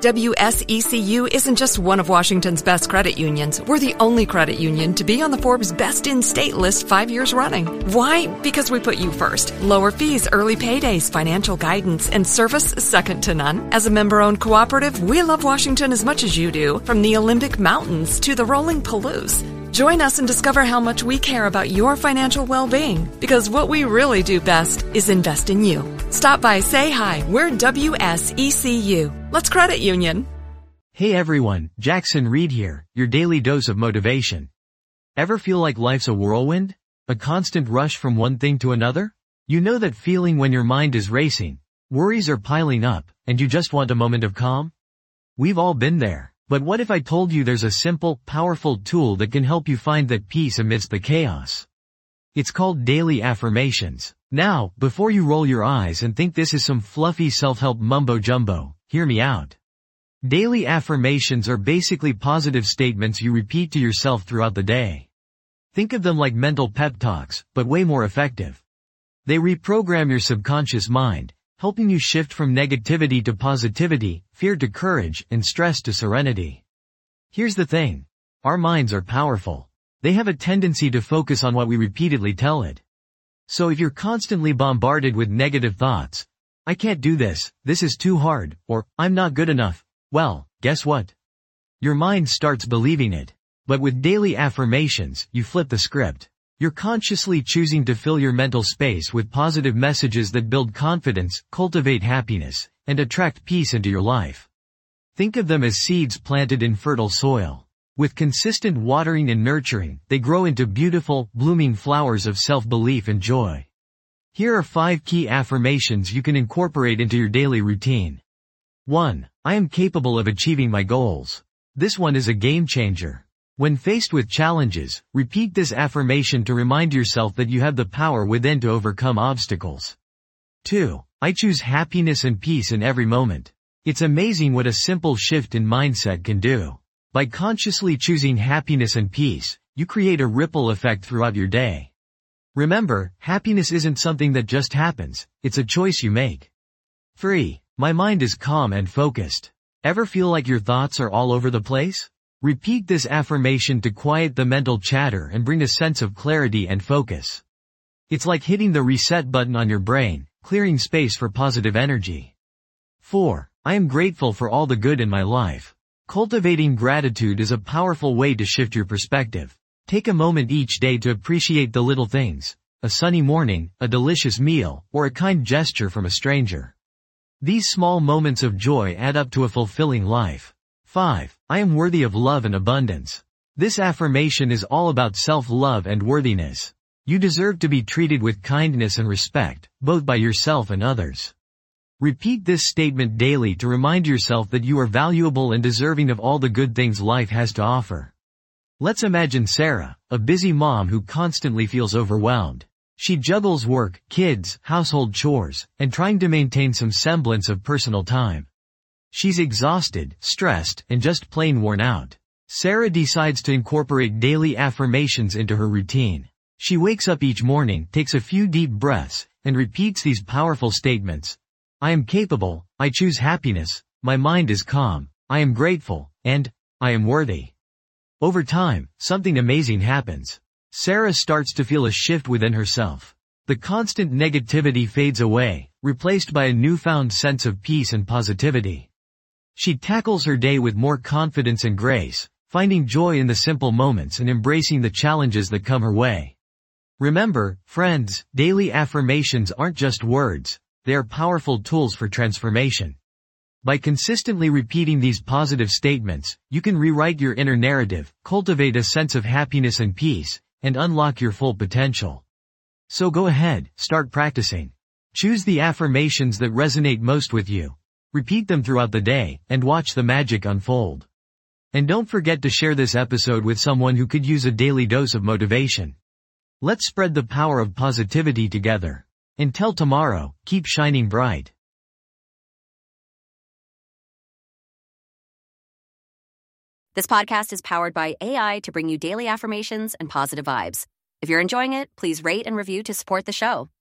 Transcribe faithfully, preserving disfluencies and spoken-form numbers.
W S E C U isn't just one of Washington's best credit unions. We're the only credit union to be on the Forbes Best in State list five years running. Why? Because we put you first. Lower fees, early paydays, financial guidance, and service second to none. As a member-owned cooperative, we love Washington as much as you do, from the Olympic Mountains to the rolling Palouse. Join us and discover how much we care about your financial well-being, because what we really do best is invest in you. Stop by, say hi. We're W S E C U. Let's credit union. Hey everyone, Jackson Reed here, your daily dose of motivation. Ever feel like life's a whirlwind? A constant rush from one thing to another? You know that feeling when your mind is racing, worries are piling up, and you just want a moment of calm? We've all been there. But what if I told you there's a simple, powerful tool that can help you find that peace amidst the chaos? It's called daily affirmations. Now, before you roll your eyes and think this is some fluffy self-help mumbo-jumbo, hear me out. Daily affirmations are basically positive statements you repeat to yourself throughout the day. Think of them like mental pep talks, but way more effective. They reprogram your subconscious mind, helping you shift from negativity to positivity, fear to courage, and stress to serenity. Here's the thing. Our minds are powerful. They have a tendency to focus on what we repeatedly tell it. So if you're constantly bombarded with negative thoughts, I can't do this, this is too hard, or I'm not good enough, well, guess what? Your mind starts believing it. But with daily affirmations, you flip the script. You're consciously choosing to fill your mental space with positive messages that build confidence, cultivate happiness, and attract peace into your life. Think of them as seeds planted in fertile soil. With consistent watering and nurturing, they grow into beautiful, blooming flowers of self-belief and joy. Here are five key affirmations you can incorporate into your daily routine. one. I am capable of achieving my goals. This one is a game changer. When faced with challenges, repeat this affirmation to remind yourself that you have the power within to overcome obstacles. two. I choose happiness and peace in every moment. It's amazing what a simple shift in mindset can do. By consciously choosing happiness and peace, you create a ripple effect throughout your day. Remember, happiness isn't something that just happens, it's a choice you make. three. My mind is calm and focused. Ever feel like your thoughts are all over the place? Repeat this affirmation to quiet the mental chatter and bring a sense of clarity and focus. It's like hitting the reset button on your brain, clearing space for positive energy. four. I am grateful for all the good in my life. Cultivating gratitude is a powerful way to shift your perspective. Take a moment each day to appreciate the little things, a sunny morning, a delicious meal, or a kind gesture from a stranger. These small moments of joy add up to a fulfilling life. five. I am worthy of love and abundance. This affirmation is all about self-love and worthiness. You deserve to be treated with kindness and respect, both by yourself and others. Repeat this statement daily to remind yourself that you are valuable and deserving of all the good things life has to offer. Let's imagine Sarah, a busy mom who constantly feels overwhelmed. She juggles work, kids, household chores, and trying to maintain some semblance of personal time. She's exhausted, stressed, and just plain worn out. Sarah decides to incorporate daily affirmations into her routine. She wakes up each morning, takes a few deep breaths, and repeats these powerful statements. I am capable, I choose happiness, my mind is calm, I am grateful, and I am worthy. Over time, something amazing happens. Sarah starts to feel a shift within herself. The constant negativity fades away, replaced by a newfound sense of peace and positivity. She tackles her day with more confidence and grace, finding joy in the simple moments and embracing the challenges that come her way. Remember, friends, daily affirmations aren't just words, they are powerful tools for transformation. By consistently repeating these positive statements, you can rewrite your inner narrative, cultivate a sense of happiness and peace, and unlock your full potential. So go ahead, start practicing. Choose the affirmations that resonate most with you. Repeat them throughout the day, and watch the magic unfold. And don't forget to share this episode with someone who could use a daily dose of motivation. Let's spread the power of positivity together. Until tomorrow, keep shining bright. This podcast is powered by A I to bring you daily affirmations and positive vibes. If you're enjoying it, please rate and review to support the show.